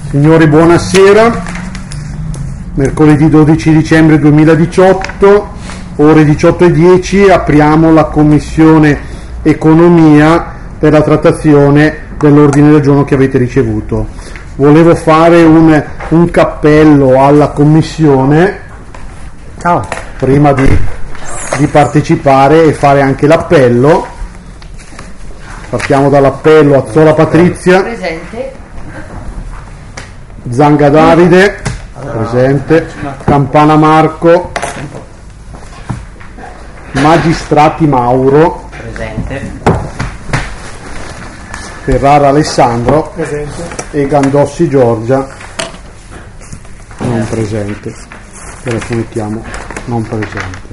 Signori, buonasera. Mercoledì 12 dicembre 2018, ore 18:10, apriamo la Commissione Economia per la trattazione dell'ordine del giorno che avete ricevuto. Volevo fare un cappello alla Commissione prima di partecipare e fare anche l'appello. Partiamo dall'appello. Azzola Patrizia. Presente. Zanga Davide. Presente. Campana Marco. Magistrati Mauro. Presente. Ferrara Alessandro. Presente. E Gandossi Giorgia. Non presente. Telefonettiamo. Non presente.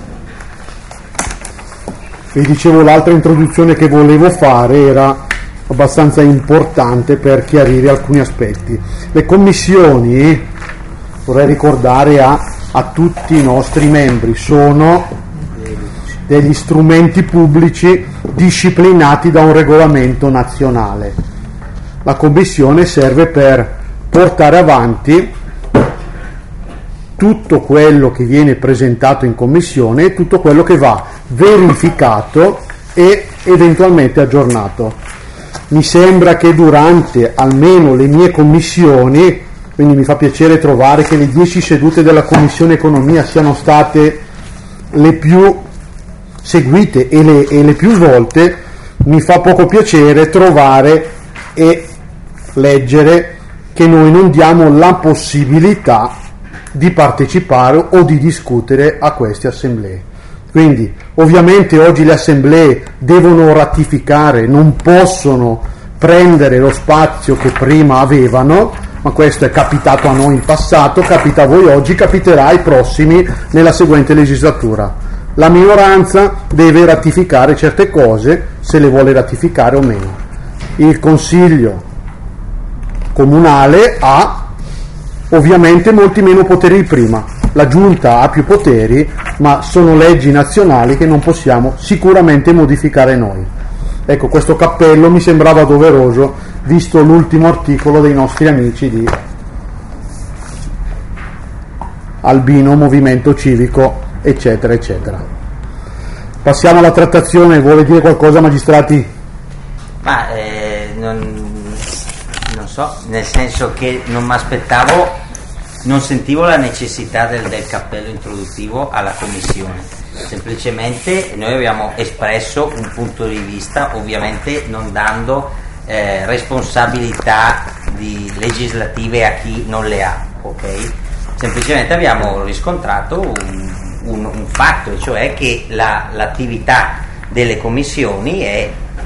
Vi dicevo, l'altra introduzione che volevo fare era abbastanza importante per chiarire alcuni aspetti. Le commissioni, vorrei ricordare a tutti i nostri membri, sono degli strumenti pubblici disciplinati da un regolamento nazionale. La commissione serve per portare avanti tutto quello che viene presentato in commissione e tutto quello che va verificato e eventualmente aggiornato. Mi sembra che durante almeno le mie commissioni, quindi mi fa piacere trovare che le 10 sedute della Commissione Economia siano state le più seguite e le più volte, mi fa poco piacere trovare e leggere che noi non diamo la possibilità di partecipare o di discutere a queste assemblee. Quindi ovviamente oggi le assemblee devono ratificare, non possono prendere lo spazio che prima avevano, ma questo è capitato a noi in passato, capita a voi oggi, capiterà ai prossimi nella seguente legislatura. La minoranza deve ratificare certe cose, se le vuole ratificare o meno. Il Consiglio Comunale ha ovviamente molti meno poteri di prima. La Giunta ha più poteri, ma sono leggi nazionali che non possiamo sicuramente modificare noi. Ecco, questo cappello mi sembrava doveroso, visto l'ultimo articolo dei nostri amici di Albino, Movimento Civico, eccetera, eccetera. Passiamo alla trattazione. Vuole dire qualcosa, magistrati? Ma non so, nel senso che non mi aspettavo, non sentivo la necessità del cappello introduttivo alla Commissione. Semplicemente noi abbiamo espresso un punto di vista, ovviamente non dando responsabilità legislative a chi non le ha, ok? Semplicemente abbiamo riscontrato un fatto, cioè che l'attività delle commissioni è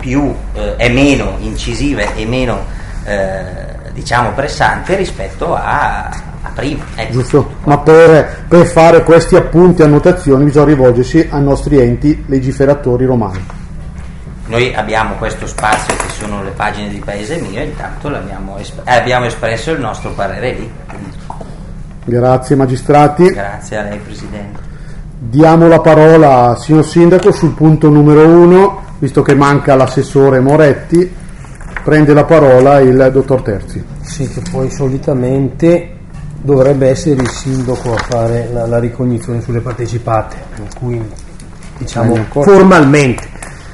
meno incisiva e meno diciamo pressante rispetto a prima. Giusto, ma per fare questi appunti e annotazioni bisogna rivolgersi ai nostri enti legiferatori romani. Noi abbiamo questo spazio che sono le pagine di Paese Mio, intanto abbiamo espresso il nostro parere lì. Grazie magistrati. Grazie a lei Presidente. Diamo la parola al signor Sindaco sul punto numero 1, visto che manca l'assessore Moretti, prende la parola il dottor Terzi. Sì, che poi solitamente dovrebbe essere il sindaco a fare la ricognizione sulle partecipate, per cui diciamo formalmente.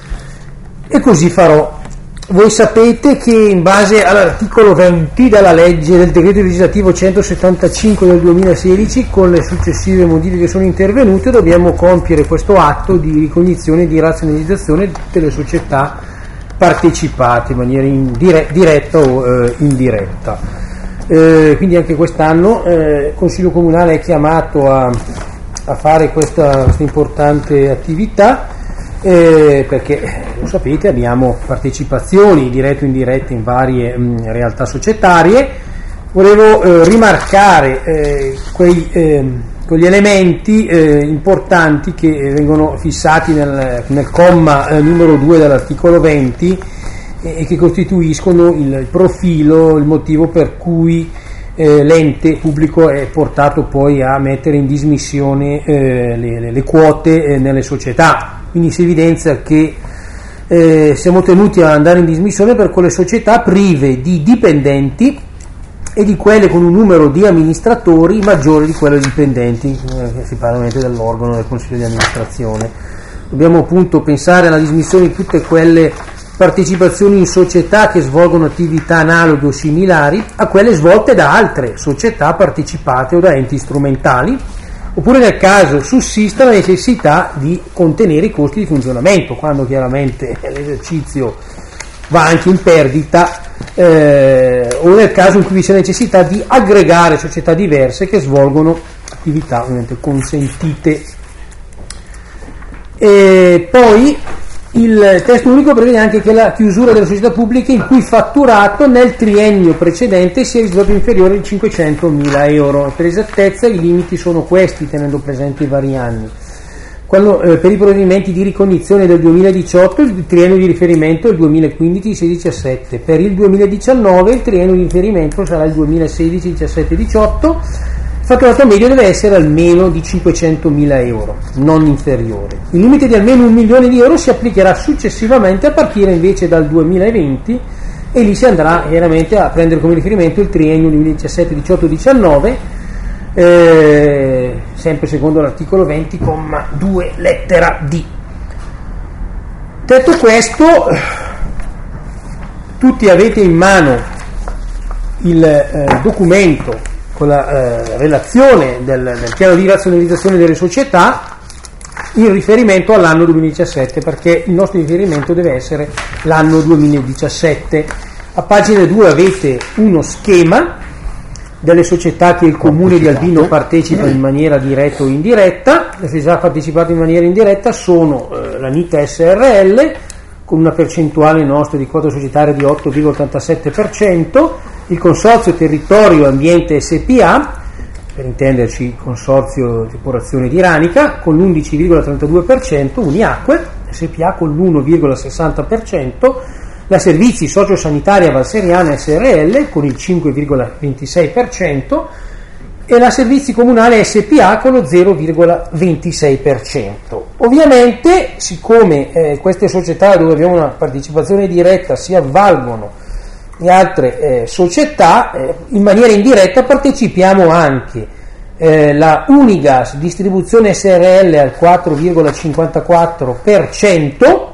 E così farò. Voi sapete che in base all'articolo 20 della legge del decreto legislativo 175 del 2016, con le successive modifiche che sono intervenute, dobbiamo compiere questo atto di ricognizione e di razionalizzazione di tutte le società partecipate in maniera diretta o indiretta. Quindi anche quest'anno il Consiglio Comunale è chiamato a fare questa importante attività, perché lo sapete abbiamo partecipazioni dirette o indirette in varie realtà societarie. Volevo rimarcare quegli elementi importanti che vengono fissati nel comma numero 2 dell'articolo 20 e che costituiscono il profilo, il motivo per cui l'ente pubblico è portato poi a mettere in dismissione le quote nelle società. Quindi si evidenzia che siamo tenuti ad andare in dismissione per quelle società prive di dipendenti e di quelle con un numero di amministratori maggiore di quello di dipendenti, si parla dell'organo del consiglio di amministrazione. Dobbiamo appunto pensare alla dismissione di tutte quelle partecipazioni in società che svolgono attività analoghe o similari a quelle svolte da altre società partecipate o da enti strumentali, oppure nel caso sussista la necessità di contenere i costi di funzionamento, quando chiaramente l'esercizio va anche in perdita, o nel caso in cui vi sia necessità di aggregare società diverse che svolgono attività ovviamente consentite. E poi il testo unico prevede anche che la chiusura delle società pubbliche il cui fatturato nel triennio precedente sia risultato inferiore ai 500.000 euro. Per esattezza i limiti sono questi, tenendo presenti i vari anni. Quando, per i provvedimenti di ricognizione del 2018 il triennio di riferimento è il 2015-16-17, per il 2019 il triennio di riferimento sarà il 2016-17-18, il fatturato medio deve essere almeno di 500.000 euro, non inferiore. Il limite di almeno 1 milione di euro si applicherà successivamente a partire invece dal 2020 e lì si andrà chiaramente a prendere come riferimento il triennio 2017-18-19, sempre secondo l'articolo 20,2 lettera D. Detto questo, tutti avete in mano il documento con la relazione del piano di razionalizzazione delle società in riferimento all'anno 2017, perché il nostro riferimento deve essere l'anno 2017. A pagina 2 avete uno schema delle società che il comune di Albino partecipa in maniera diretta o indiretta. Le società partecipate in maniera indiretta sono la NITA SRL con una percentuale nostra di quota societaria di 8,87%, il Consorzio Territorio Ambiente SPA, per intenderci Consorzio Depurazione di Ranica, con l'11,32%, Uniacque SPA con l'1,60%, la Servizi Sociosanitaria Valseriana SRL con il 5,26% e la Servizi Comunale SPA con lo 0,26%. Ovviamente, siccome queste società dove abbiamo una partecipazione diretta si avvalgono di altre società, in maniera indiretta partecipiamo anche la Unigas Distribuzione SRL al 4,54%,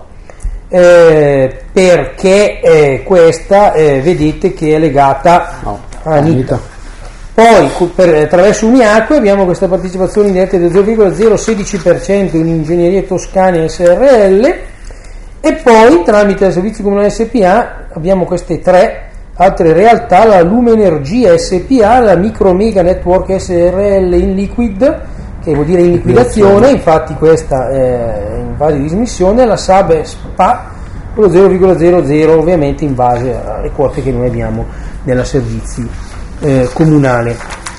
perché questa vedete che è legata a Anita. Poi attraverso Uniacque abbiamo questa partecipazione indiretta del 0,016% in Ingegnerie Toscane SRL, e poi tramite il Servizio Comunale SPA abbiamo queste tre altre realtà: la Lume Energia SPA, la Micromega Network SRL in liquid, che vuol dire in liquidazione, infatti questa è in fase di dismissione, la Sab SPA con lo 0,00, ovviamente in base alle quote che noi abbiamo nella Servizi Comunale.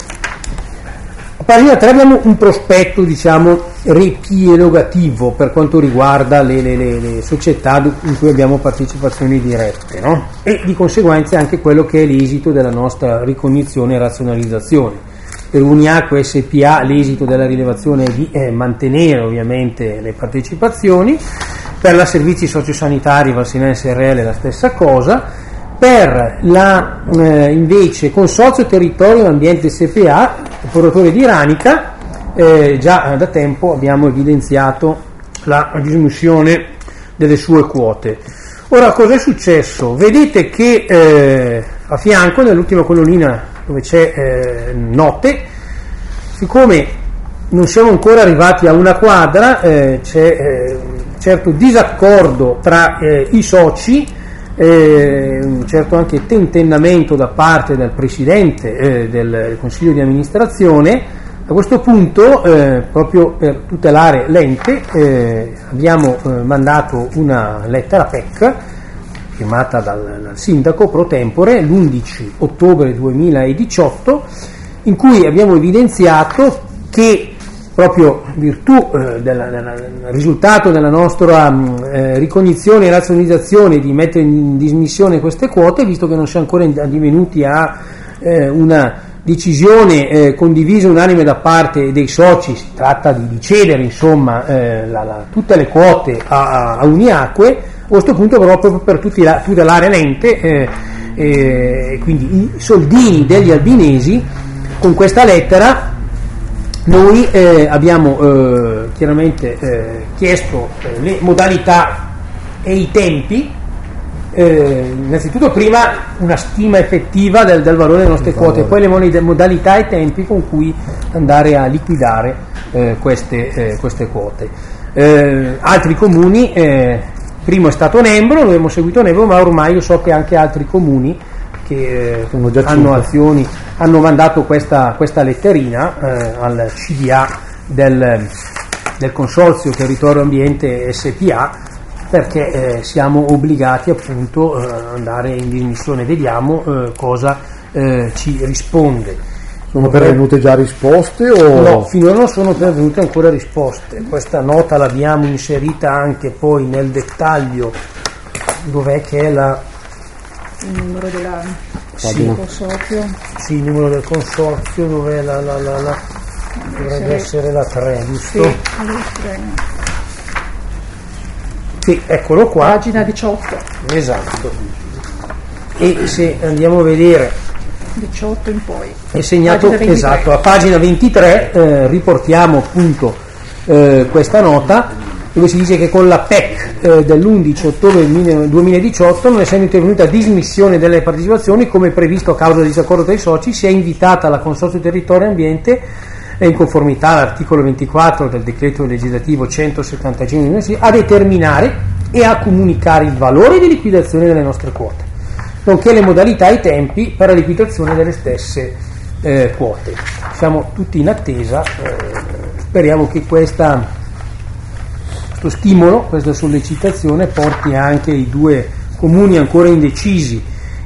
A pagina 3 abbiamo un prospetto, riepilogativo per quanto riguarda le società in cui abbiamo partecipazioni dirette, no? E di conseguenza anche quello che è l'esito della nostra ricognizione e razionalizzazione. Per Uniacque SPA l'esito della rilevazione è di mantenere ovviamente le partecipazioni, per la Servizi Sociosanitari Valseriana SRL la stessa cosa, per la invece Consorzio Territorio Ambiente SPA, operatore di Ranica, già da tempo abbiamo evidenziato la dismissione delle sue quote. Ora, cosa è successo? Vedete che a fianco, nell'ultima colonnina dove c'è note, siccome non siamo ancora arrivati a una quadra, c'è certo disaccordo tra i soci, un certo anche tentennamento da parte del presidente del consiglio di amministrazione. A questo punto, proprio per tutelare l'ente, abbiamo mandato una lettera PEC firmata dal sindaco pro tempore l'11 ottobre 2018, in cui abbiamo evidenziato che proprio in virtù del risultato della nostra ricognizione e razionalizzazione di mettere in dismissione queste quote, visto che non siamo ancora addivenuti a una decisione condivisa unanime da parte dei soci, si tratta di cedere insomma tutte le quote a Uniacque. A questo punto, proprio per tutelare l'ente, quindi i soldini degli albinesi. Con questa lettera noi abbiamo chiaramente chiesto le modalità e i tempi, innanzitutto prima una stima effettiva del valore delle nostre quote, poi le modalità e tempi con cui andare a liquidare queste quote. Altri comuni, primo è stato Nembro, noi abbiamo seguito Nembro, ma ormai io so che anche altri comuni che hanno azioni hanno mandato questa letterina al CDA del Consorzio Territorio Ambiente SPA, perché siamo obbligati appunto ad andare in dismissione. Vediamo cosa ci risponde. Sono pervenute già risposte o? No, finora non sono pervenute ancora risposte. Questa nota l'abbiamo inserita anche poi nel dettaglio, dov'è che è il numero del consorzio? Sì, il numero del consorzio, dov'è dovrebbe essere la 3, giusto? Sì, la 3. Sì, eccolo qua. Pagina 18. Esatto. E se andiamo a vedere 18 in poi. è segnato, esatto, a pagina 23 riportiamo appunto questa nota, dove si dice che con la PEC dell'11 ottobre 2018, non essendo intervenuta dismissione delle partecipazioni come previsto a causa del disaccordo tra i soci, si è invitata la Consorzio Territorio e Ambiente, in conformità all'articolo 24 del decreto legislativo 175 a determinare e a comunicare il valore di liquidazione delle nostre quote, nonché le modalità e i tempi per la liquidazione delle stesse quote. Siamo tutti in attesa, speriamo che questo stimolo, questa sollecitazione porti anche i due comuni ancora indecisi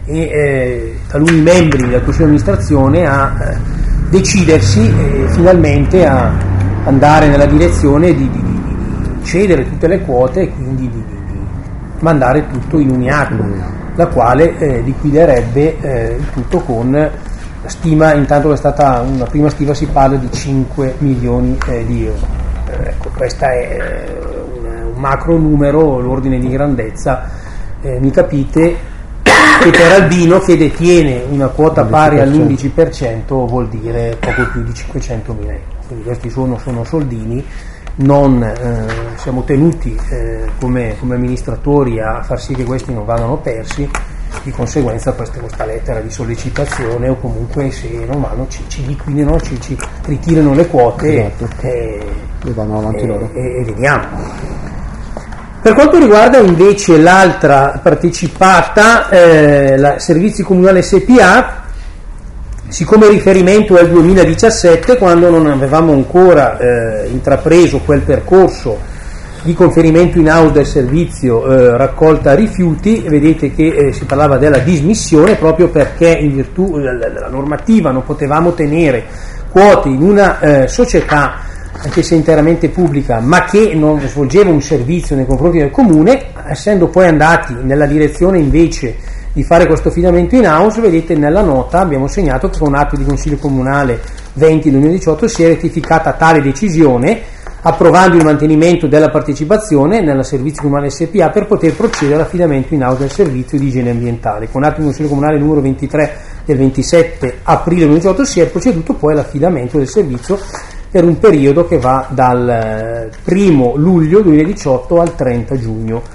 e taluni membri del Consiglio di amministrazione a decidersi finalmente a andare nella direzione di cedere tutte le quote e quindi di mandare tutto in Uniacqua, la quale liquiderebbe il tutto con la stima, intanto è stata una prima stima, si parla di 5 milioni di euro. Ecco, questo è un macro numero, l'ordine di grandezza, mi capite che per Albino, che detiene una quota pari all'11%, vuol dire poco più di 500.000 euro. Quindi questi sono soldini, non siamo tenuti come amministratori a far sì che questi non vadano persi. Di conseguenza questa lettera di sollecitazione, o comunque se non vanno ci liquidino, ci ritirano le quote, esatto, e vanno avanti loro e vediamo. Per quanto riguarda invece l'altra partecipata, la Servizi Comunali SPA, siccome il riferimento è il 2017, quando non avevamo ancora intrapreso quel percorso di conferimento in house del servizio raccolta rifiuti, vedete che si parlava della dismissione, proprio perché in virtù della normativa non potevamo tenere quote in una società, anche se interamente pubblica, ma che non svolgeva un servizio nei confronti del comune. Essendo poi andati nella direzione invece di fare questo affidamento in house, vedete nella nota abbiamo segnato che con atto di Consiglio Comunale 20/2018 si è rettificata tale decisione, approvando il mantenimento della partecipazione nella Servizi Comunali SPA per poter procedere all'affidamento in house del servizio di igiene ambientale. Con atto di Consiglio Comunale numero 23 del 27 aprile 2018 si è proceduto poi all'affidamento del servizio per un periodo che va dal 1 luglio 2018 al 30 giugno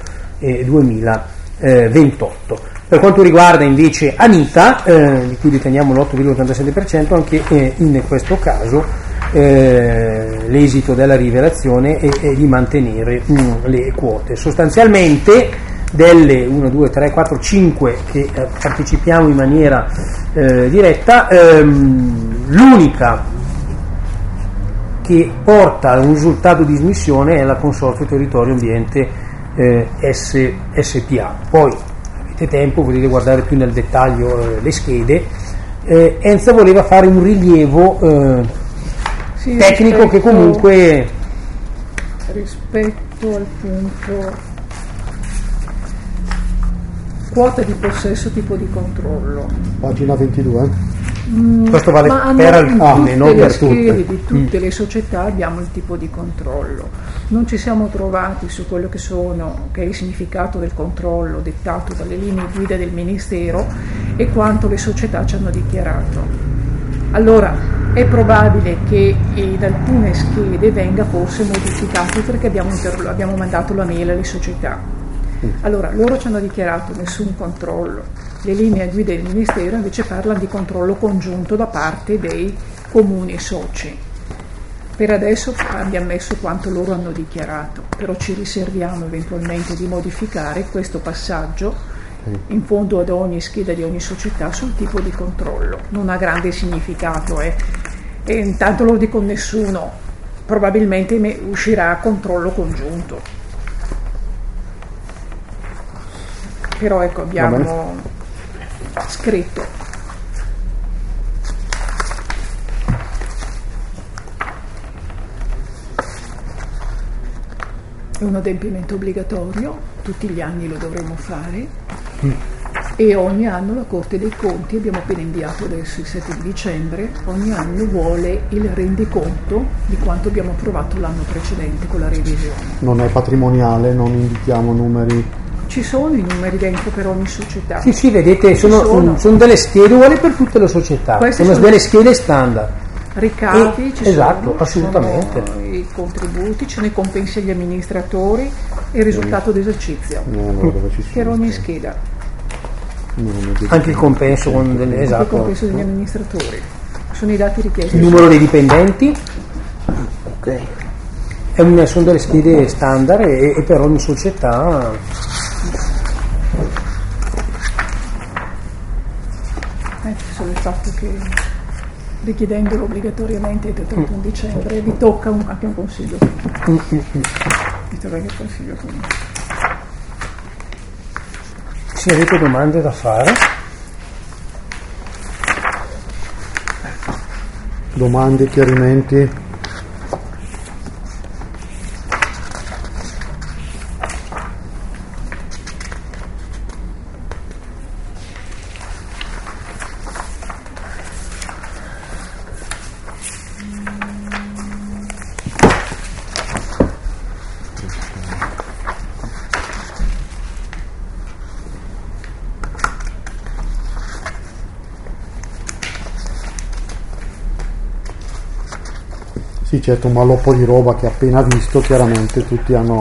2028. Per quanto riguarda invece Anita, di cui deteniamo l'8,87%, anche in questo caso l'esito della rivelazione è di mantenere le quote. Sostanzialmente delle 1, 2, 3, 4, 5 che partecipiamo in maniera diretta, l'unica che porta a un risultato di dismissione è la Consorzio Territorio Ambiente SPA. Poi avete tempo, potete guardare più nel dettaglio le schede. Enza voleva fare un rilievo tecnico che comunque rispetto al punto quota di possesso, tipo di controllo, pagina 22. Questo vale per alcune, non per tutte. Di tutte le società abbiamo il tipo di controllo. Non ci siamo trovati su quello che è il significato del controllo dettato dalle linee guida del Ministero e quanto le società ci hanno dichiarato. Allora, è probabile che in alcune schede venga forse modificato perché abbiamo mandato la mail alle società. Allora, loro ci hanno dichiarato nessun controllo. Le linee guida del Ministero invece parlano di controllo congiunto da parte dei comuni soci. Per adesso abbiamo messo quanto loro hanno dichiarato, però ci riserviamo eventualmente di modificare questo passaggio in fondo ad ogni scheda di ogni società sul tipo di controllo. Non ha grande significato, e intanto lo dico a nessuno, probabilmente uscirà controllo congiunto. Però ecco, abbiamo scritto. È un adempimento obbligatorio, tutti gli anni lo dovremo fare e ogni anno la Corte dei Conti, abbiamo appena inviato adesso il 7 di dicembre, ogni anno vuole il rendiconto di quanto abbiamo approvato l'anno precedente con la revisione. Non è patrimoniale, non indichiamo numeri. Ci sono i numeri dentro per ogni società. Sì, vedete, sono delle schede uguali per tutte le società. Sono delle schede standard. Ricavi, esatto, assolutamente. Sono i contributi, ci sono i compensi agli amministratori e il risultato d'esercizio. Che era ogni scheda. Anche il compenso esatto. Il compenso degli amministratori. Sono i dati richiesti. Il numero dei dipendenti. Ok. Sono delle schede standard e per ogni società. Solo il fatto che richiedendolo obbligatoriamente entro il 31 dicembre vi tocca anche un consiglio. Vi tocca anche il consiglio. Se avete domande da fare. Domande, chiarimenti? Sì, certo, un maloppo di roba che appena visto chiaramente tutti hanno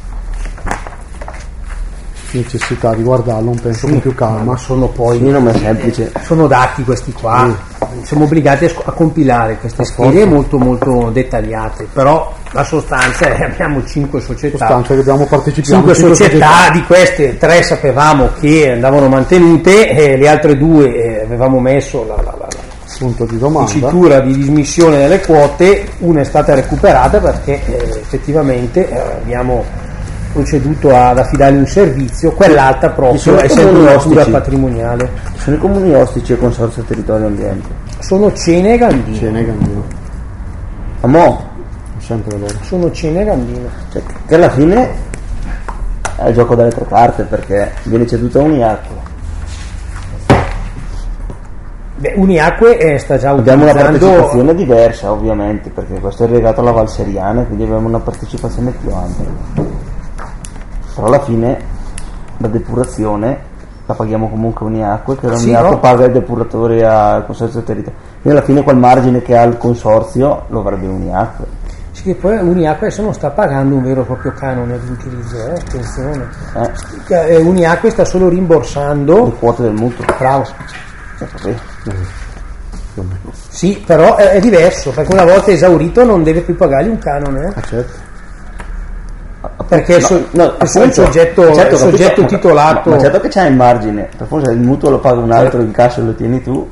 necessità di guardarlo, non penso con più calma. Ma sono poi non è semplice. Sono dati questi qua. Siamo obbligati a compilare queste schede molto molto dettagliate, però la sostanza è abbiamo 5 società. Che abbiamo partecipato. 5 società, di queste 3 sapevamo che andavano mantenute e le altre 2 avevamo messo la punto di domanda, dicitura di dismissione delle quote. Una è stata recuperata perché effettivamente abbiamo proceduto ad affidargli un servizio, quell'altra proprio essendo una cura patrimoniale. Sono i comuni ostici e consorzio territorio ambiente. Sono Cene e Gandino. Sempre loro. Sono Cene e Gandino. Cioè, che alla fine è il gioco delle 3 carte, perché viene ceduto a Uniacque. Uniacque sta già abbiamo una partecipazione diversa, ovviamente, perché questo è legato alla Valseriana, quindi abbiamo una partecipazione più ampia. Però alla fine la depurazione la paghiamo comunque Uniacque, che Uniacque paga il depuratore al consorzio territorio. Quindi alla fine quel margine che ha il consorzio lo avrebbe Uniacque. Sì, che poi Uniacque adesso non sta pagando un vero e proprio canone di utilizzo, attenzione. Uniacque sta solo rimborsando le quote del mutuo. Bravo. Sì, però è diverso, perché una volta esaurito non deve più pagargli un canone. Certo. Perché il soggetto titolato. Ma certo che c'è il margine, per forse il mutuo lo paga un altro, in caso lo tieni tu.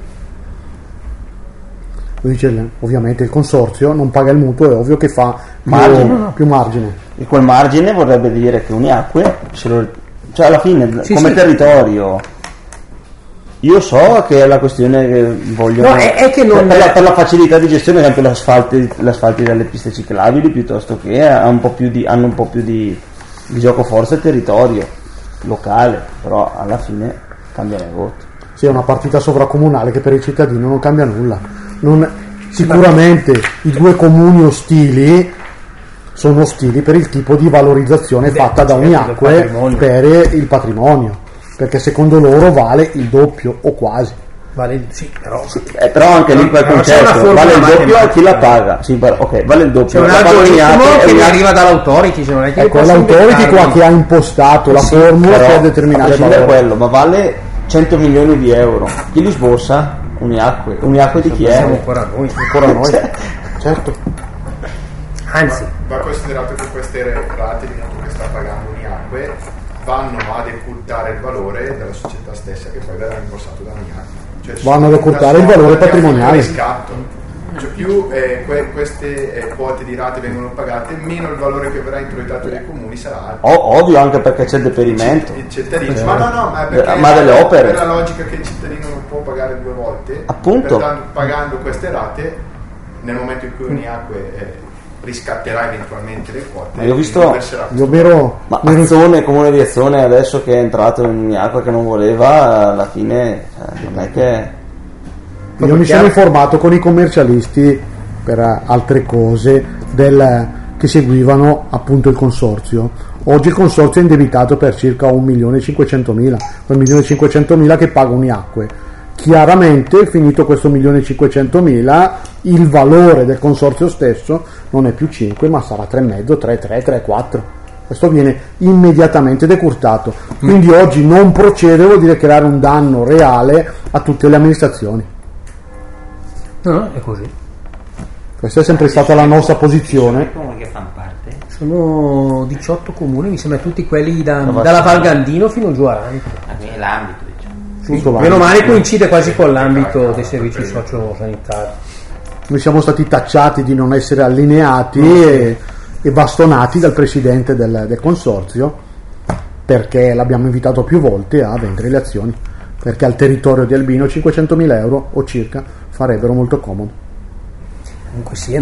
Dice, ovviamente il consorzio non paga il mutuo, è ovvio che fa più margine. E quel margine vorrebbe dire che Uniacque cioè alla fine come territorio. Io so che è la questione che vogliono è che non per la facilità di gestione, ad esempio l'asfalti delle piste ciclabili, piuttosto che hanno un po' più di gioco forza e territorio locale, però alla fine cambia le voto. sia una partita sovracomunale che per il cittadino non cambia nulla. Sicuramente i due comuni ostili sono ostili per il tipo di valorizzazione fatta da Uniacque per il patrimonio, perché secondo loro vale il doppio o quasi. Però anche lì quel concetto vale il doppio a chi la paga. Ok, vale il doppio. C'è un algoritmo che arriva dall'autority, se non è che l'autority qua che ha impostato la formula per determinare il valore. Quello, ma vale 100 milioni di euro. Chi li sborsa? Uniacque di chi è? Siamo ancora noi. Certo. Anzi, va considerato che queste rate di mutuo che sta pagando Uniacque vanno ad occultare il valore della società stessa, che poi verrà rimborsato da Uniacque. Cioè, vanno ad occultare il valore patrimoniale. Cioè, più queste quote di rate vengono pagate, meno il valore che verrà introitato dai comuni sarà alto. Ovvio, anche perché c'è il deperimento. Il cittadino, ma delle opere. Per la logica che il cittadino non può pagare due volte, appunto, pertanto pagando queste rate, nel momento in cui Uniacque riscatterà eventualmente le quote, io ho visto Azzone, comune di Azzone, adesso che è entrato in Uniacque che non voleva, alla fine non è che io mi sono informato con i commercialisti per altre cose che seguivano appunto il consorzio. Oggi il consorzio è indebitato per circa 1.500.000, quel 1.500.000 che paga Uniacque. Chiaramente, finito questo 1.500.000, il valore del consorzio stesso non è più 5, ma sarà 3,5, 3,3, 3,4. Questo viene immediatamente decurtato. Quindi oggi non procedere vuol dire creare un danno reale a tutte le amministrazioni. No, è così. Questa è sempre stata la nostra posizione. I comuni che fanno parte? Sono 18 comuni, mi sembra tutti quelli dalla Val Gandino fino giù a Ranco. L'ambito, diciamo. Sì, meno male coincide quasi con l'ambito dei servizi sociosanitari. Noi siamo stati tacciati di non essere allineati e bastonati dal presidente del consorzio, perché l'abbiamo invitato più volte a vendere le azioni, perché al territorio di Albino 500.000 euro o circa farebbero molto comodo. Comunque sia,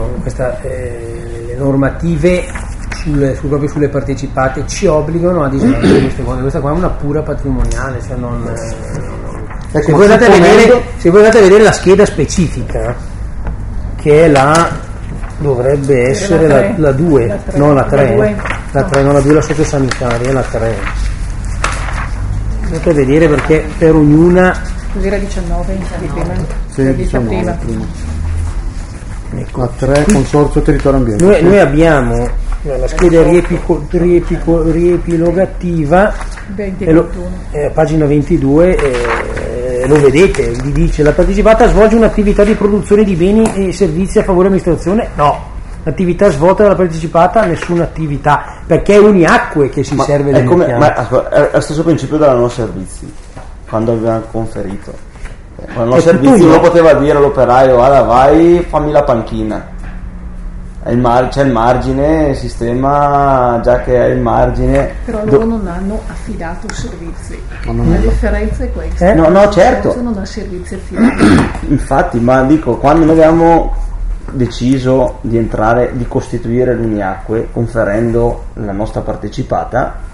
le normative proprio sulle partecipate ci obbligano a disegnare queste cose. Questa qua è una pura patrimoniale, cioè se voi andate a vedere la scheda specifica, che è dovrebbe essere la 2, no la 3, la 3, non la 2 la sociosanitaria, è la 3. Andate a vedere perché per ognuna. Cos'era 19 prima? Sì, 19 prima. Ecco. A 3 consorzio territorio ambiente. Noi abbiamo la scheda riepilogativa, pagina 22, lo vedete, vi dice: la partecipata svolge un'attività di produzione di beni e servizi a favore dell'amministrazione? No. L'attività svolta dalla partecipata, nessuna attività, perché è Uniacque che si serve del piano. È lo stesso principio della non servizi, quando abbiamo conferito. Quando non servizi uno poteva dire all'operaio: guarda, vai, fammi la panchina. C'è il margine, il sistema già che è il margine. Però loro non hanno affidato servizi. La differenza è questa. No, certo. Non ha servizi affidati. Infatti, ma dico, quando noi abbiamo deciso di costituire l'Uniacque conferendo la nostra partecipata,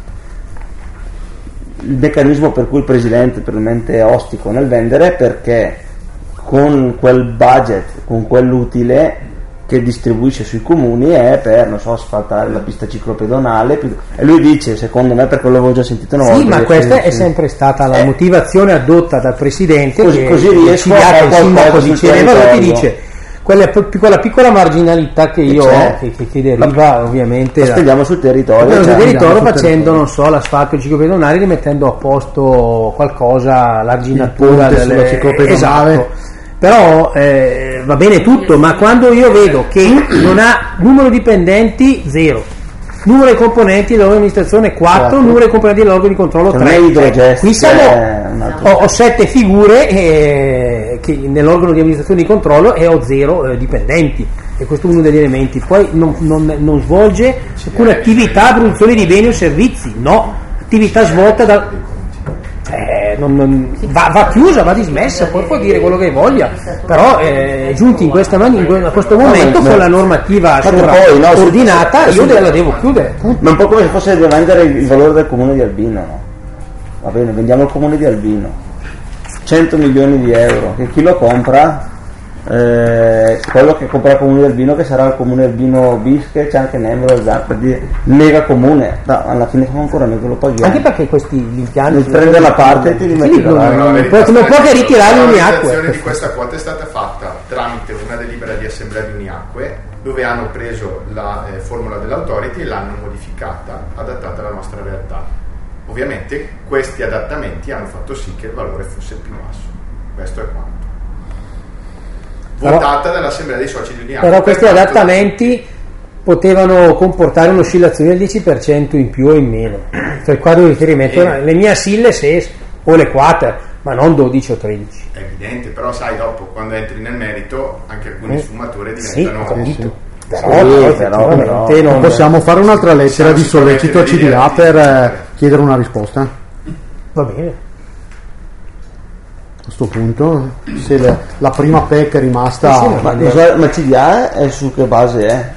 il meccanismo per cui il presidente probabilmente è ostico nel vendere, perché con quel budget, con quell'utile che distribuisce sui comuni è per, non so, asfaltare la pista ciclopedonale, e lui dice, secondo me, perché l'avevo già sentito una volta. Sì, ma questa è sempre stata la motivazione adotta dal presidente, così riesco a fare il sindaco diceva, ti dice quella piccola marginalità che io ho, che deriva ovviamente spieghiamo sul territorio, facendo non so, l'asfalto ciclopedonale, rimettendo a posto qualcosa, l'arginatura sulla ciclopedonale. Esatto. Però va bene tutto, ma quando io vedo che non ha numero di dipendenti 0, numero di componenti dell'amministrazione 4, numero di componenti dell'organo di controllo 3, qui ho 7 figure che nell'organo di amministrazione di controllo, e ho 0 dipendenti, e questo è uno degli elementi. Poi non svolge alcuna attività, produzione di beni o servizi, no, attività svolta va chiusa, va dismessa, poi può dire quello che voglia, però giunti in questa a questo momento con la normativa ordinata, io la devo chiudere. Ma un po' come se fosse da vendere il valore del comune di Albino, no? Va bene, vendiamo il comune di Albino, 100 milioni di euro, che chi lo compra, quello che compra il comune del vino, che sarà il comune del vino bis, che c'è anche Nembro, per dire mega comune, ma alla fine siamo ancora noi che lo paghiamo. Anche perché questi impianti ti prende la parte e ti rimetti non può che ritirare Uniacque. La realizzazione di questa quota è stata fatta tramite una delibera di assemblea di Uniacque, dove hanno preso la formula dell'autority e l'hanno modificata, adattata alla nostra realtà. Ovviamente questi adattamenti hanno fatto sì che il valore fosse più basso. Questo è quanto. Votata dall'assemblea dei soci di Uniacque. Però questi adattamenti potevano comportare un'oscillazione del 10% in più o in meno. Cioè il quadro di riferimento, le mie assille SES o le quater, ma non 12 o 13. È evidente, però sai, dopo quando entri nel merito anche alcuni sfumature diventano... Sì. Però non possiamo fare un'altra lettera di sollecito a CDA per chiedere una risposta. Va bene. A questo punto, se la prima PEC è rimasta... ma CDA è su che base è?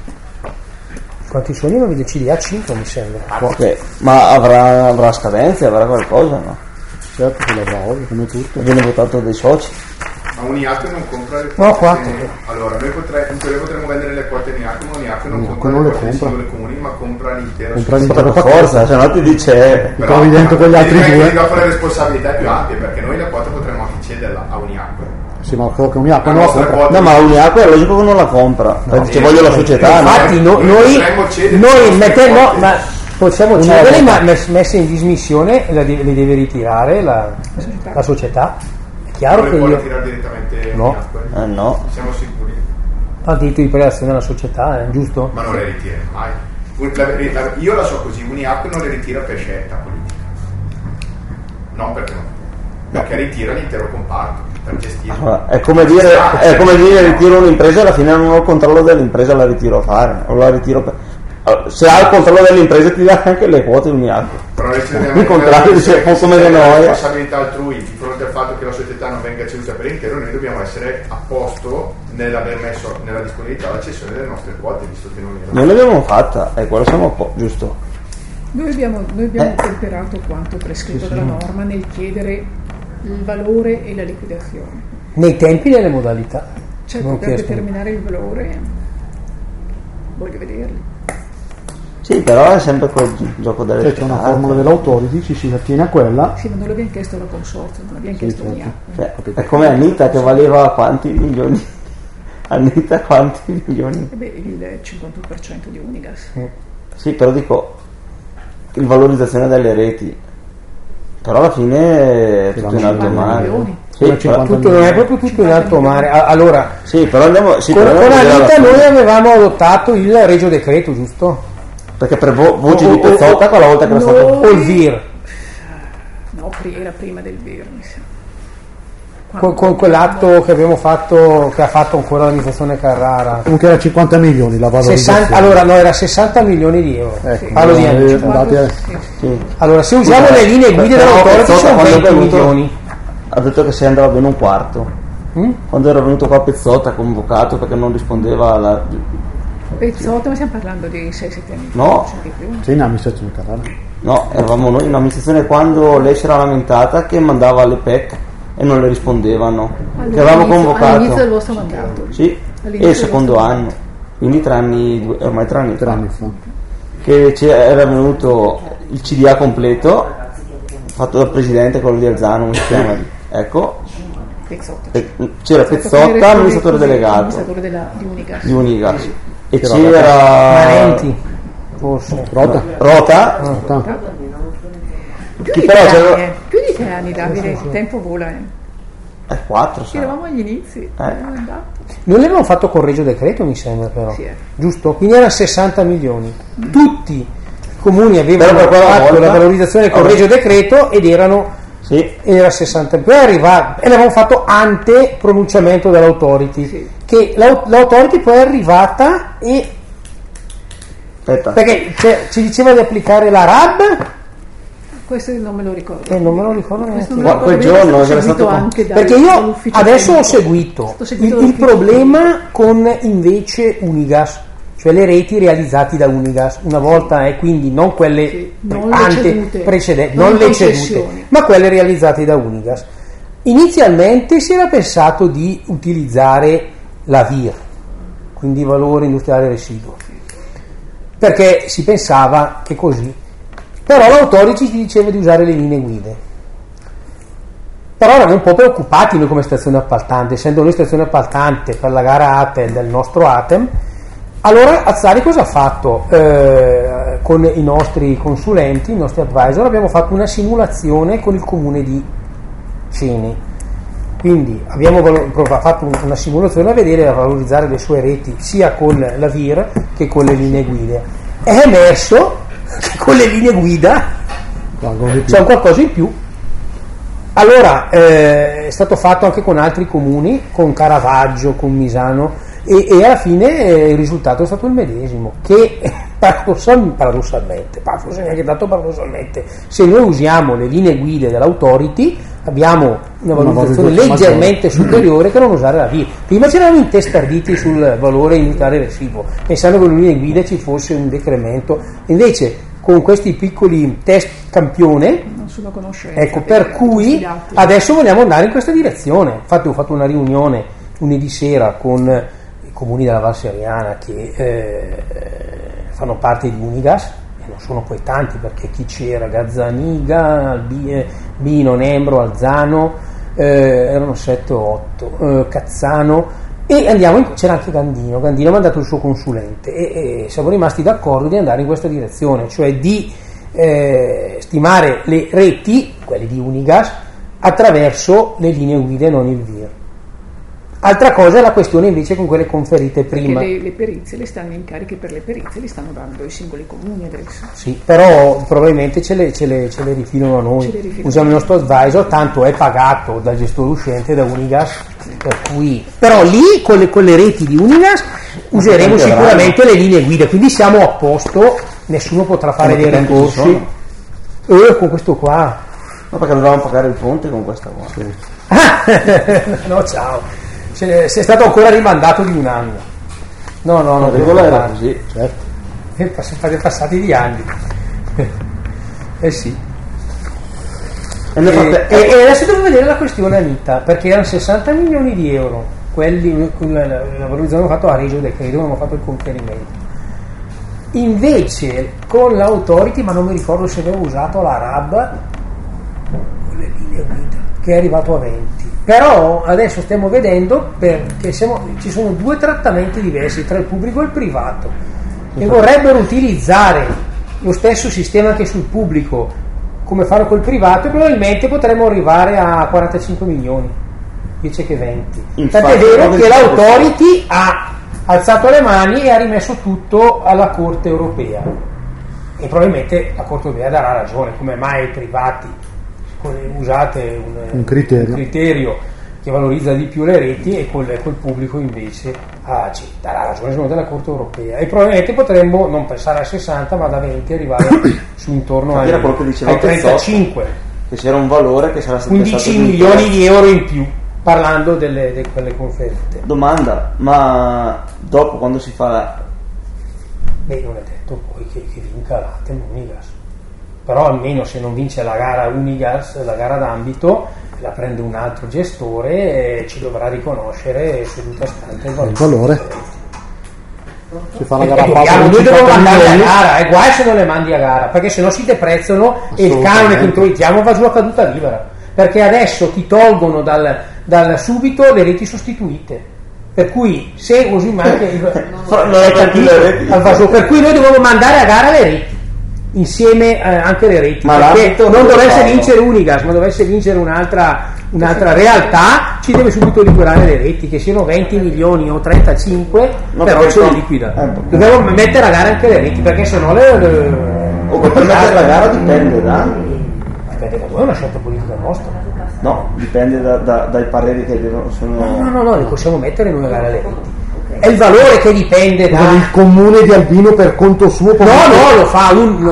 Quanti sono? Non vedo CDA 5 mi sembra. Ma avrà scadenze, avrà qualcosa, no? Certo che l'avrà oggi, come tutto. Viene votato dai soci. Ma Uniacque non compra le No, quote. Allora, noi in teoria potremmo vendere le quote Uniacque, ma Uniacque non compra le quote dei singoli comuni, ma compra l'intero. Per forza, se no ti dice... Però evidente con gli altri due. Dopo le responsabilità più ampie, perché noi la quota potremmo anche cederla a Uniacque. Sì, ma quello che Uniacque non la compra. No, ma Uniacque è logico che non la compra, perché ci voglio la società. Infatti noi metteremo, ma possiamo cedere, ma messe in dismissione le deve ritirare la società. Chiaro non che può io ritirare direttamente no. Uniacque? No. Siamo sicuri? ha diritto di prelazione alla società, giusto? Ma non le ritira mai. Io la so così, Uniacque non le ritira per scelta politica, non perché no, perché ritira l'intero comparto per gestire. Allora, è come dire ritiro un'impresa e alla fine non ho il controllo dell'impresa, la ritiro a fare, o la ritiro per... Allora, se ha il controllo dell'impresa ti dà anche le quote Uniacque. Però il contrario dice poco meno noi. La responsabilità altrui di fronte al fatto che la società non venga ceduta per intero, noi dobbiamo essere a posto nell'aver messo nella disponibilità la cessione delle nostre quote, visto che non noi l'abbiamo fatta e quello siamo giusto. Noi abbiamo temperato quanto prescritto dalla norma nel chiedere il valore e la liquidazione. Nei tempi e nelle modalità. Certo, per determinare il valore voglio vederli. Sì, però è sempre quel gioco delle c'è una formula dell'autority, ci si attiene a quella. Sì, ma non l'abbiamo chiesto alla consorzio, non l'abbiamo chiesto a Uniacque. È come Anita che valeva quanti milioni? Anita quanti milioni? Il 51% di Unigas. Sì, però dico il valorizzazione delle reti. Però alla fine è tutto in alto mare. Sì, non è proprio tutto in alto mare. Allora, sì, però andiamo, con Anita noi avevamo adottato il Regio Decreto, giusto? Perché per voci di Pezzotta quella volta che era stato o il VIR. No, era prima del VIR, mi sa. Con quell'atto che abbiamo fatto, che ha fatto ancora l'amministrazione Carrara. Comunque era 50 milioni la valorizzazione. Allora no, era 60 milioni di euro. Ecco, parlo di anni. Sì. Allora se usiamo le linee guida dell'autorità sono 20 milioni. Ha detto che se andava bene un quarto. Quando era venuto qua Pezzotta convocato perché non rispondeva alla... Pezzotta, ma stiamo parlando di 6-7 anni fa? No. Sì, in amministrazione Carrara. No, eravamo noi in amministrazione quando lei si era lamentata che mandava le PEC e non le rispondevano. Che avevamo convocato all'inizio del vostro mandato. Sì, e il secondo anno. Quindi 3 anni, ormai 3 anni fa. Che era venuto il CDA completo, fatto dal presidente, quello di Alzano, come si chiama? Ecco. C'era Pezzotta, amministratore delegato di Unigas. E c'era Manenti, forse Rota. Più di 3 anni, Davide, il tempo vola. 4 eravamo agli inizi. Noi l'abbiamo fatto con Regio Decreto, mi sembra, però giusto? Quindi erano 60 milioni. Tutti i comuni avevano fatto la valorizzazione con Regio Decreto ed era 60. Poi arriva e l'avevamo fatto ante pronunciamento dell'autority, che l'autority poi è arrivata e perché ci diceva di applicare la RAB. Questo non me lo ricordo. Non me lo ricordo neanche. Quel giorno era stato perché io adesso ho seguito il problema con invece Unigas, cioè le reti realizzate da Unigas, una volta quindi non quelle precedenti, non le cedute, ma quelle realizzate da Unigas. Inizialmente si era pensato di utilizzare la VIR, quindi valore industriale residuo, perché si pensava che così, però l'autority ci diceva di usare le linee guida. Però eravamo un po' preoccupati noi come stazione appaltante, essendo noi stazione appaltante per la gara ATEM del nostro ATEM. Allora Azzari cosa ha fatto? Con i nostri consulenti, i nostri advisor, abbiamo fatto una simulazione con il comune di Ceni. Quindi abbiamo fatto una simulazione a vedere, a valorizzare le sue reti sia con la VIR che con le linee guida. È emerso che con le linee guida c'è qualcosa in più. Allora è stato fatto anche con altri comuni, con Caravaggio, con Misano, e alla fine il risultato è stato il medesimo, che paradossalmente, forse neanche tanto paradossalmente, se noi usiamo le linee guida dell'autority abbiamo una valutazione leggermente superiore che non usare la VIR. Prima ci eravamo intestarditi sul valore industriale residuo, pensando che con le linee guida ci fosse un decremento, invece con questi piccoli test campione, ecco, per cui adesso vogliamo andare in questa direzione. Infatti ho fatto una riunione lunedì sera con i comuni della Val Seriana che fanno parte di Unigas, e non sono poi tanti perché chi c'era, Gazzaniga, Bino, Nembro, Alzano, erano 7 o 8, Cazzano, e c'era anche Gandino mi ha mandato il suo consulente e siamo rimasti d'accordo di andare in questa direzione, cioè di stimare le reti, quelle di Unigas, attraverso le linee guida e non il VIR. Altra cosa è la questione invece con quelle conferite prima. Perché le perizie, le stanno incariche per le perizie li stanno dando i singoli comuni adesso. Sì, però probabilmente ce le rifilano a noi. Usiamo il nostro advisor, tanto è pagato dal gestore uscente, da Unigas, per cui. Però lì con le reti di Unigas useremo sicuramente le linee guida, quindi siamo a posto, nessuno potrà fare dei ricorsi. Con questo qua. No, perché dovevamo pagare il ponte con questa qua. Sì. No, ciao. Sei stato ancora rimandato di un anno. No, era così, certo. Sono passati di anni. Sì. E adesso devo vedere la questione Anita, perché erano 60 milioni di euro quelli, la valorizzazione hanno fatto a Reggio del Credo, hanno fatto il conferimento. Invece con l'autority, ma non mi ricordo se avevo usato la RAB con le linee guida, che è arrivato a 20. Però adesso stiamo vedendo perché ci sono due trattamenti diversi tra il pubblico e il privato, e vorrebbero utilizzare lo stesso sistema anche sul pubblico come fanno col privato, e probabilmente potremmo arrivare a 45 milioni invece che 20. Tant'è è vero che l'autority ha alzato le mani e ha rimesso tutto alla Corte Europea, e probabilmente la Corte Europea darà ragione. Come mai i privati usate un criterio che valorizza di più le reti e col pubblico invece darà ragione secondo della Corte Europea, e probabilmente potremmo non pensare a 60 ma da 20 arrivare su intorno ai 35, che c'era un valore che sarà 15 milioni di euro in più, parlando di quelle conferite. Domanda, ma dopo quando si fa non è detto poi che vinca l'Atem Unigas, però almeno se non vince la gara Unigas, la gara d'ambito, la prende un altro gestore e ci dovrà riconoscere seduta stante il valore. Si fa la gara noi dobbiamo mandare a gara, guai se non le mandi a gara, perché sennò si deprezzano e il canone che introitiamo va giù a caduta libera, perché adesso ti tolgono dal subito le reti sostituite, per cui se usi anche per cui noi dobbiamo mandare a gara le reti insieme anche le reti, ma perché non dovesse vincere Unigas, ma dovesse vincere un'altra realtà, ci deve subito liquidare le reti, che siano 20 milioni o 35, però ce le liquida. Dobbiamo mettere a gara anche le reti, perché sennò o per mettere la gara dipende da voi, è una scelta politica nostra. No, dipende dai pareri che sono. No, li possiamo mettere noi a gara le reti. È il valore che dipende il comune di Albino per conto suo. Lo fa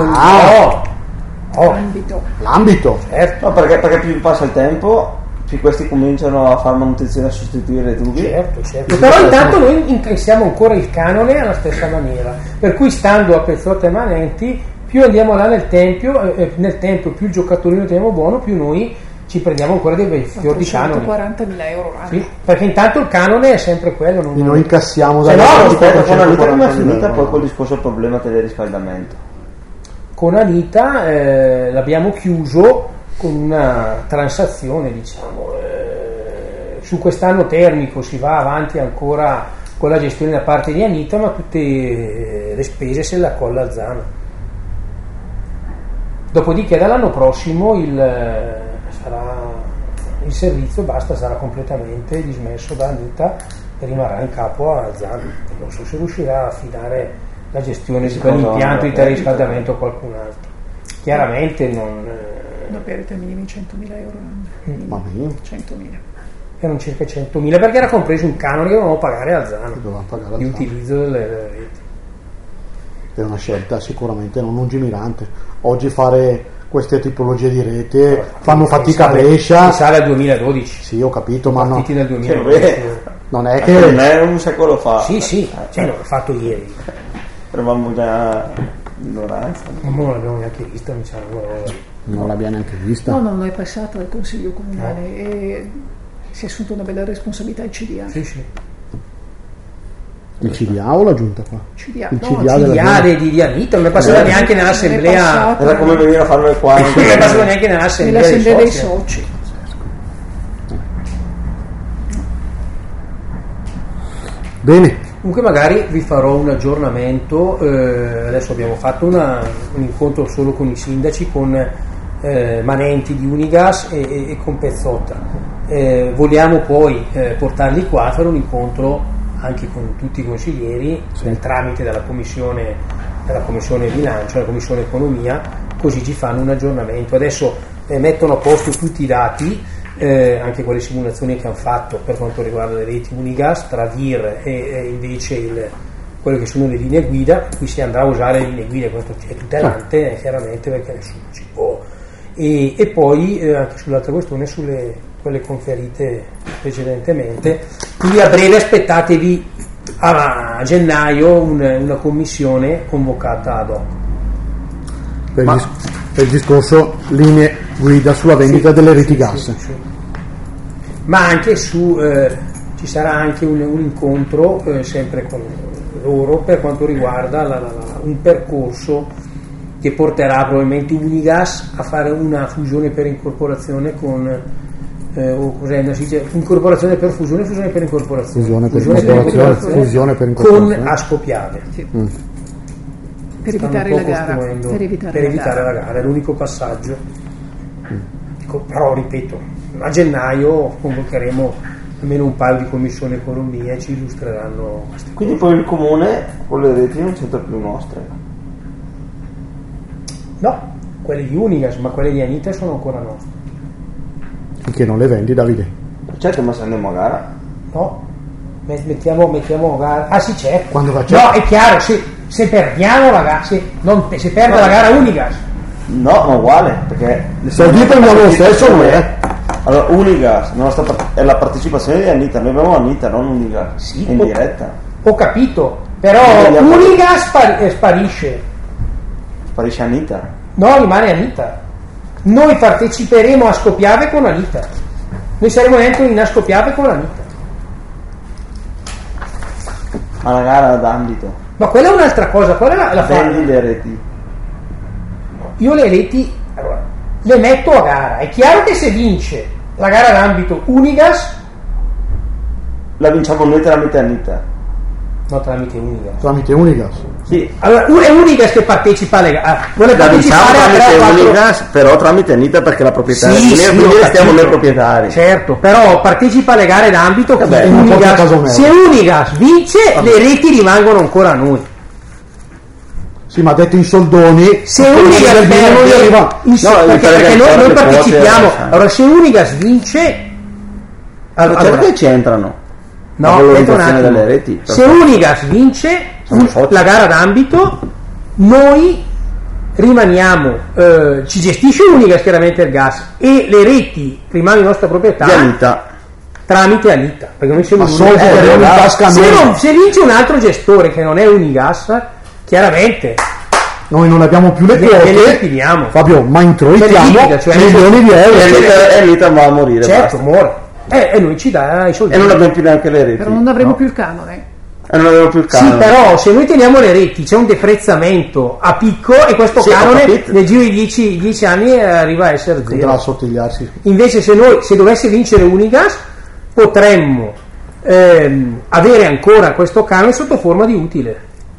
l'ambito. Certo. No, perché più passa il tempo, più questi cominciano a fare manutenzione, a sostituire le tubi. Certo. Però intanto noi incressiamo ancora il canone alla stessa maniera, per cui stando a pezzotte manenti, più andiamo là nel tempio, più il giocatorino teniamo buono, più noi ci prendiamo ancora dei fior di canone. 440.000 euro l'anno. Sì, perché intanto il canone è sempre quello. E noi incassiamo Se no, rispetto con Anita come è finita poi col discorso del problema teleriscaldamento. Con Anita l'abbiamo chiuso con una transazione, diciamo. Su quest'anno termico si va avanti ancora con la gestione da parte di Anita, ma tutte le spese se le accolla Arzano. Dopodiché dall'anno prossimo il servizio sarà completamente dismesso da Anita e rimarrà in capo a Arzano. Non so se riuscirà a affidare la gestione di quell'impianto di teleriscaldamento a qualcun altro. Chiaramente non per i minimi 100.000 euro l'anno. 100.000. Erano circa 100.000 perché era compreso un canone che dovevamo pagare a Arzano di utilizzo delle reti. È una scelta sicuramente non lungimirante. Oggi fare queste tipologie di rete fanno fatica a Brescia. Risale al 2012. Sì, ho capito, ma no. Nel 2012. Non è che non è un secolo fa. Sì, l'ho fatto ieri. Eravamo già ignoranza. Non l'abbiamo neanche vista, non l'abbiamo neanche vista. No, è passato al Consiglio Comunale e si è assunto una bella responsabilità il CDA. Sì. Il CDA o la giunta qua? CDA. Il No, CDA di Anita, non è passato neanche nell'assemblea. Era come venire a farlo qua. Non è passato neanche nell'assemblea dei soci. Bene. Comunque magari vi farò un aggiornamento. Adesso abbiamo fatto un incontro solo con i sindaci, con Manenti di Unigas e con Pezzotta. Vogliamo poi portarli qua a fare un incontro anche con tutti i consiglieri nel tramite della commissione bilancio, della commissione economia, così ci fanno un aggiornamento. Adesso mettono a posto tutti i dati, anche quelle simulazioni che hanno fatto per quanto riguarda le reti Unigas tra VIR e invece quelle che sono le linee guida. Qui si andrà a usare le linee guida, questo è tutelante chiaramente perché nessuno ci può. E poi anche sull'altra questione, quelle conferite precedentemente, quindi a breve aspettatevi a gennaio una commissione convocata ad hoc per il discorso linee guida sulla vendita delle reti gas. Sì. Ma anche ci sarà anche un incontro sempre con loro per quanto riguarda un percorso che porterà probabilmente Unigas a fare una fusione per incorporazione con incorporazione per fusione per incorporazione con Ascopiave. Sì. Per evitare la gara. La gara è l'unico passaggio. Però ripeto, a gennaio convocheremo almeno un paio di commissioni economia e ci illustreranno queste cose. Quindi poi il comune con le reti non c'entra più nostre? No, quelle di Unigas, ma quelle di Anita sono ancora nostre. Finché non le vendi, Davide? Certo, ma se andiamo a gara? No, mettiamo a gara. Ah sì, certo. Quando No, è chiaro, se perdiamo la gara, se perde la gara Unigas. No, ma uguale, perché se prendiamo lo stesso non è. Allora, Unigas è la partecipazione di Anita, noi abbiamo Anita, non Unigas, sì, in diretta. Ho capito, però Unigas sparisce. Sparisce Anita? No, rimane Anita. Noi parteciperemo a Ascopiave con Anita. Noi saremo dentro in Ascopiave con Anita. Ma la gara d'ambito? Ma quella è un'altra cosa, quella è la vendi le reti? Io le reti le metto a gara. È chiaro che se vince la gara d'ambito Unigas la vinciamo noi tramite Anita. No, tramite Unigas. Tramite Unigas. Sì. Allora, è Unigas che partecipa alle gare. Vuole la partecipare tramite Unigas, però tramite Anita perché la proprietaria. Quindi restiamo noi proprietari. Certo, però partecipa alle gare d'ambito. Se Unigas vince, le reti rimangono ancora a noi. Sì, ma detto in soldoni, se Unigas perde, perché noi partecipiamo. Allora, se Unigas vince, allora che c'entrano? No, delle reti. Se Unigas vince la gara d'ambito, noi rimaniamo, ci gestisce Unigas chiaramente il gas e le reti rimangono in nostra proprietà tramite Anita, perché noi siamo se vince un altro gestore che non è Unigas, chiaramente Noi non abbiamo più le quote, Fabio, ma introitiamo milioni di euro. E l'ITA va a morire. Certo, muore. E lui ci dà i soldi. E non abbiamo più neanche le reti. Però non avremo più il canone. E non avevo più il canone. Sì, però se noi teniamo le reti c'è un deprezzamento a picco e questo canone nel giro di 10 anni arriva a essere zero. Andrà a sottigliarsi. Invece se dovesse vincere Unigas potremmo avere ancora questo canone sotto forma di utile.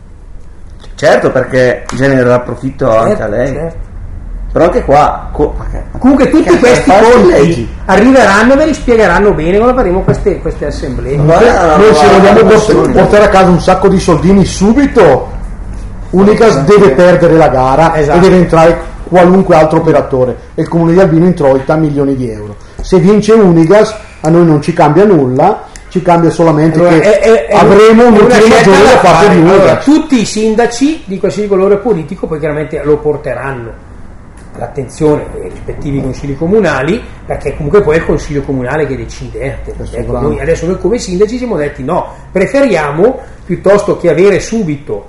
Certo, perché genererà profitto anche a lei. Certo. Però anche qua comunque tutti questi conti arriveranno e ve li spiegheranno bene quando faremo queste assemblee. Noi se vogliamo portare a casa un sacco di soldini subito, Unigas deve perdere la gara, esatto, e deve entrare qualunque altro operatore e il comune di Albino introita milioni di euro. Se vince Unigas a noi non ci cambia nulla, ci cambia solamente che avremo un utile maggiore da parte di Unigas. Allora, tutti i sindaci di qualsiasi colore politico poi chiaramente lo porteranno l'attenzione ai rispettivi consigli comunali, perché comunque poi è il consiglio comunale che decide. Noi come sindaci siamo detti no, preferiamo piuttosto che avere subito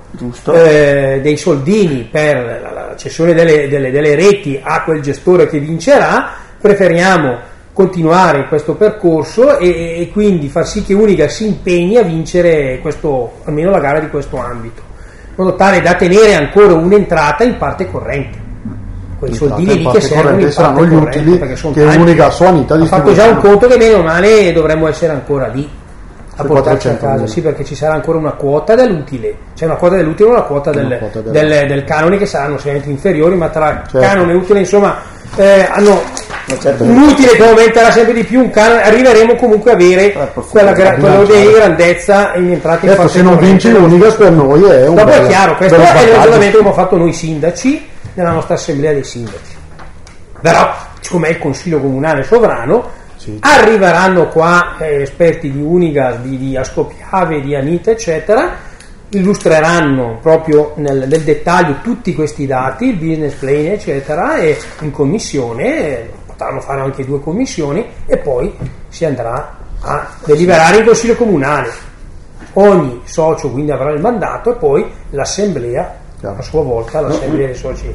dei soldini per la cessione delle reti a quel gestore che vincerà, preferiamo continuare in questo percorso e quindi far sì che Unigas si impegni a vincere almeno la gara di questo ambito, in modo tale da tenere ancora un'entrata in parte corrente. Quei soldini lì che servono in saranno gli utili che Unigas o Anita ha fatto già un conto che bene o male dovremmo essere ancora lì a portarci a casa, sì, perché ci sarà ancora una quota dell'utile, c'è una quota dell'utile e una quota del canone che saranno sicuramente inferiori, ma tra canone e utile insomma hanno un utile che aumenterà sempre di più, un canone, arriveremo comunque a avere quello di grandezza in entrata in parte. Se non vince Unigas per noi è un dopo è chiaro, questo è il ragionamento che abbiamo fatto noi sindaci nella nostra assemblea dei sindaci. Però siccome è il consiglio comunale sovrano, arriveranno qua esperti di Unigas, di Ascopiave, di Anita eccetera, illustreranno proprio nel dettaglio tutti questi dati, il business plan eccetera, e in commissione potranno fare anche 2 commissioni e poi si andrà a deliberare in consiglio comunale. Ogni socio quindi avrà il mandato e poi l'assemblea a sua volta, l'assemblea dei soci.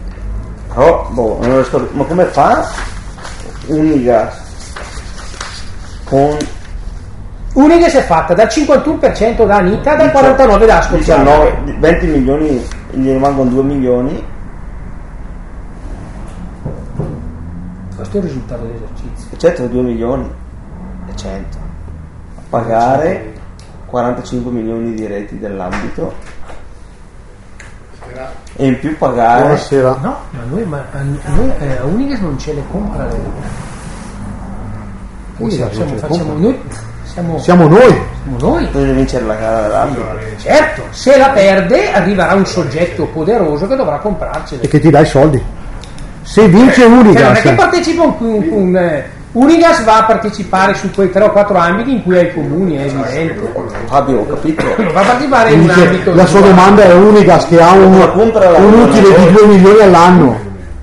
Però ma come fa Unigas Unigas è fatta dal 51% da Anita, dal 49% da Ascopiave. 20 milioni, gli rimangono 2 milioni. Questo è il risultato dell'esercizio. Certo, 2 milioni e 100 a pagare 45 milioni di reti dell'ambito e in più pagare. Buonasera. No, ma noi a Unigas non ce le compra le reti. Siamo noi. Deve vincere la gara dell'ambito. Certo, se la perde arriverà un soggetto poderoso che dovrà comprarcela e che ti dà i soldi. Se vince Unigas, non è che partecipa Unigas va a partecipare su quei 3 o 4 ambiti in cui hai comuni, è evidente. Fabio, ho capito. Non va a partecipare in un ambito. La sua domanda è Unigas che ha un utile di 2 milioni all'anno.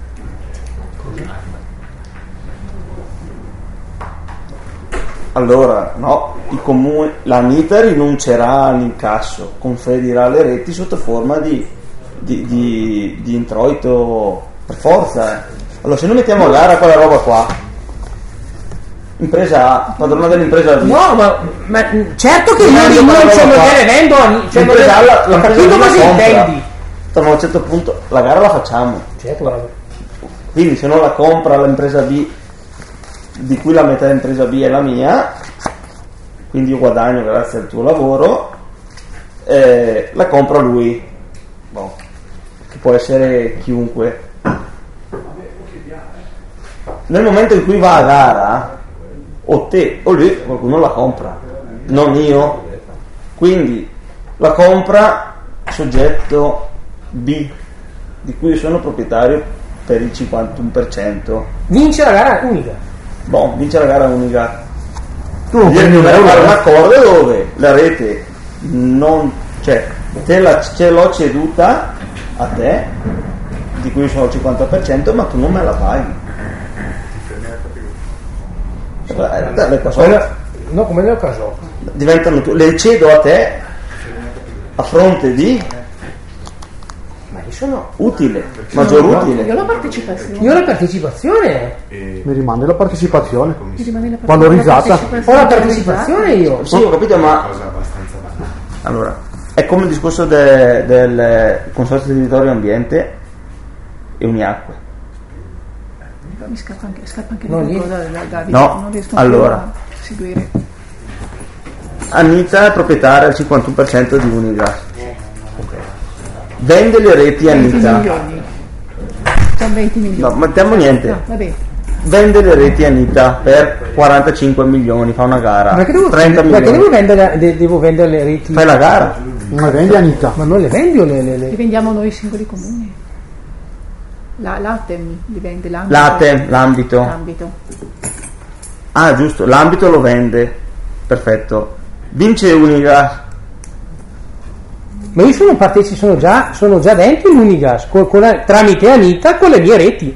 Allora, no, i comuni, la Anita rinuncerà all'incasso, conferirà le reti sotto forma di introito per forza. Allora, se noi mettiamo a gara quella roba qua, impresa A, padrona dell'impresa B. No, ma certo che io rinuncio, non gliene vendo l'impresa A, la capito cosa intendi? A un certo punto la gara la facciamo. Certo. Quindi se non la compra l'impresa B, di cui la metà dell'impresa B è la mia, quindi io guadagno grazie al tuo lavoro, la compra lui, che può essere chiunque. Nel momento in cui va a gara, o te o lui, qualcuno la compra, non io. Quindi la compra soggetto B, di cui sono proprietario per il 51%. Vince la gara unica. Vince la gara unica. Tu non prendi un euro. Fare un accordo dove la rete non c'è, ce l'ho ceduta a te, di cui sono il 50%, ma tu non me la paghi. No, come nel caso diventano le cedo a te a fronte di. Ma sono utile, maggior utile. Io la partecipazione. Io la partecipazione Mi rimane la partecipazione Mi rimane la valorizzata. ho la partecipazione io. Sì, ho capito, ma Cosa abbastanza banale. allora è come il discorso del consorzio di territorio e ambiente e Uniacque. Mi scappa anche No, lì. cosa da No, non riesco allora. a seguire. Anita è proprietaria al 51% di Unigas. Vende le reti 20 Anita. milioni. Sono 20 milioni. No, mettiamo niente. No, va bene. Vende le reti Anita per 45 milioni, fa una gara. Perché devo, 30 perché milioni. devo vendere le reti? Fai la gara. Non vendi Anita. Ma non le vendi o Li le... vendiamo noi singoli comuni. L'ATEM li vende l'ambito. L'ambito. Ah, giusto, l'ambito lo vende. Perfetto. Vince Unigas. Ma io sono già dentro in Unigas tramite Anita con le mie reti.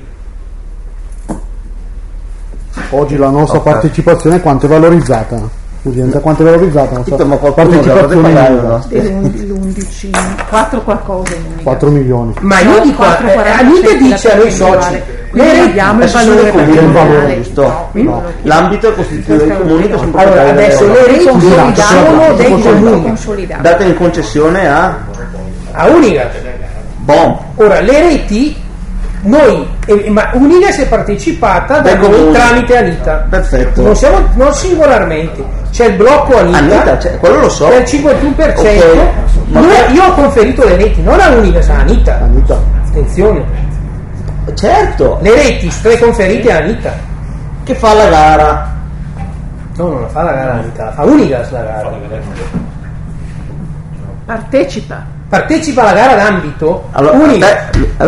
Oggi la nostra Ok. partecipazione quanto è valorizzata? Udienza, quanto è valorizzata? Non so. Capito, ma qualcuno deve Partecipazione pagare, in no? L'11, 4 qualcosa in unica. 4 milioni. Ma io dico, 4,40 Anita dice a noi soci, percentuale. le Quindi reti abbiamo il adesso sono valore i comuni, il valore, patrimoniale. giusto? No, quindi No. non lo chiedo. L'ambito è costituito dai comuni che sono allora proprietari delle adesso reti. le reti sono dei comuni Consolidato. Date in concessione a a Unigas. Bom. Ora le reti noi ma Unigas è partecipata da Dai noi comuni. tramite Anita. Perfetto. Non singolarmente. C'è il blocco Anita, Anita, cioè, quello lo so. del 51%. Ok. Ma Io ho conferito le reti, non a Unigas, a Anita. Anita. Attenzione. Certo. Le reti sono conferite a Anita. Che fa la gara? No, non la fa la gara Anita, la fa Unigas la gara. Partecipa alla gara d'ambito Allora, Unigas.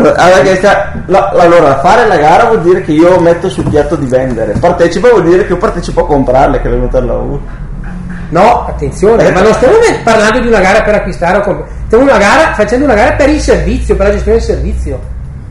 allora, fare la gara vuol dire che io metto sul piatto di vendere. Partecipa vuol dire che io partecipo a comprarle, che devo metterla a uno. No, attenzione, ma non stiamo parlando di una gara per acquistare o comprare. Stiamo facendo una gara per il servizio, per la gestione del servizio.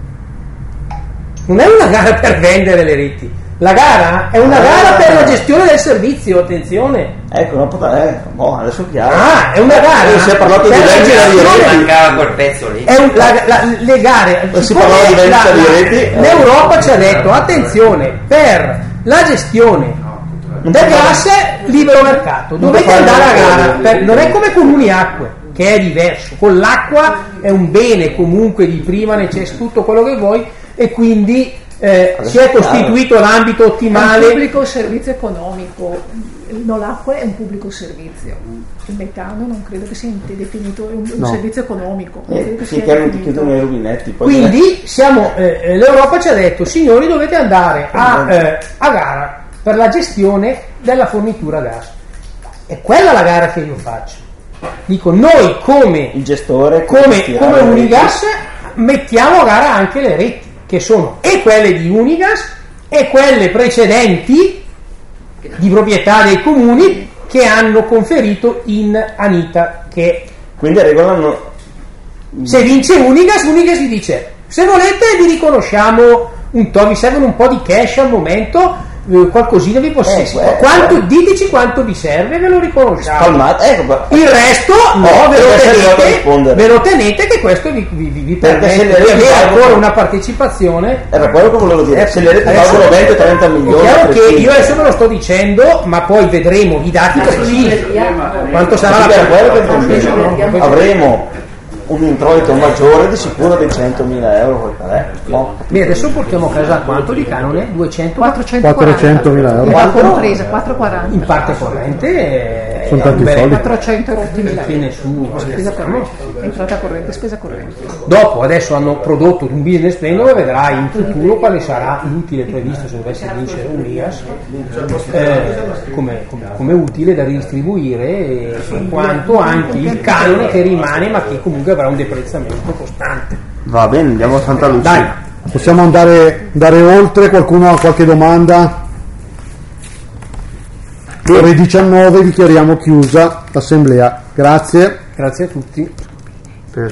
Non è una gara per vendere le reti. La gara è una gara per la gestione del servizio, attenzione. Ecco, adesso è chiaro. Ah, è una gara. Si è parlato di per la vendita di gestione- reti. Mancava quel pezzo lì. le gare Si parlava di vendita di reti. l'Europa ci ha detto attenzione, per la gestione del gas libero mercato dovete andare a gara, non è come con Uniacque che è diverso. Con l'acqua è un bene comunque di prima necessità, tutto quello che vuoi, e quindi si è costituito l'ambito È un ottimale. pubblico servizio economico. No, l'acqua è un pubblico servizio. Il metano non credo che sia definito un No. servizio economico. Non credo che sia Finché non ti definito. chiudono i rubinetti. Poi Quindi l'Europa ci ha detto signori dovete andare a gara per la gestione della fornitura gas. È quella la gara che io faccio. Dico noi come il gestore come Unigas mettiamo a gara anche le reti, che sono e quelle di Unigas e quelle precedenti di proprietà dei comuni che hanno conferito in Anita, che quindi regolano. se vince Unigas vi dice se volete vi riconosciamo vi servono un po' di cash al momento, qualcosina vi possiede, diteci quanto vi serve, ve lo riconosciamo. Ecco, Il resto no, ve lo tenete che questo vi permette di avere ancora una partecipazione. Era quello che volevo dire. Se le reti valgono 20-30 milioni. È chiaro che io adesso ve lo sto dicendo, ma poi vedremo i dati precisi. Quanto sarà la percentuale? Avremo un introito maggiore di sicuro dei 100.000 euro. Bene, adesso portiamo a casa quanto di canone? 200? 400.000 euro. La compresa 4,40. In parte corrente Sono tanti soldi. 400.000 tiene su spesa corrente, entrata corrente, spesa corrente. dopo adesso hanno prodotto un business plan dove vedrai in futuro quale sarà l'utile previsto se dovesse vincere Unigas come utile da ridistribuire, e quanto anche il canone che rimane ma che comunque avrà un deprezzamento costante. Va bene, andiamo a Santa Lucia. Dai, possiamo andare oltre? Qualcuno ha qualche domanda? Ore 19 dichiariamo chiusa l'assemblea. Grazie. Grazie a tutti.